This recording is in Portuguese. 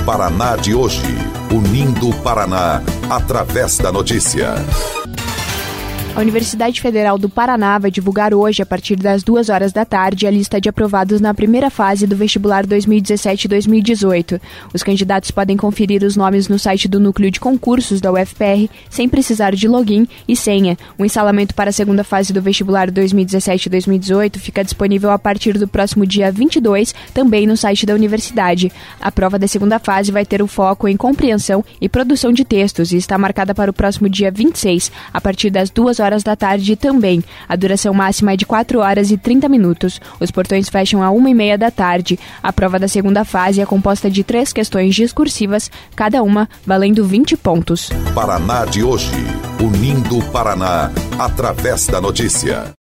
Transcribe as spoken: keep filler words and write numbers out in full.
Paraná de hoje, unindo o Paraná através da notícia. A Universidade Federal do Paraná vai divulgar hoje, a partir das duas horas da tarde, a lista de aprovados na primeira fase do vestibular dois mil e dezessete dois mil e dezoito. Os candidatos podem conferir os nomes no site do Núcleo de Concursos da U F P R, sem precisar de login e senha. O instalamento para a segunda fase do vestibular dois mil e dezessete dois mil e dezoito fica disponível a partir do próximo dia vinte e dois, também no site da universidade. A prova da segunda fase vai ter o foco em compreensão e produção de textos e está marcada para o próximo dia vinte e seis, a partir das duas horas da tarde também. A duração máxima é de quatro horas e trinta minutos. Os portões fecham a uma e meia da tarde. A prova da segunda fase é composta de três questões discursivas, cada uma valendo vinte pontos. Paraná de hoje, unindo o Paraná através da notícia.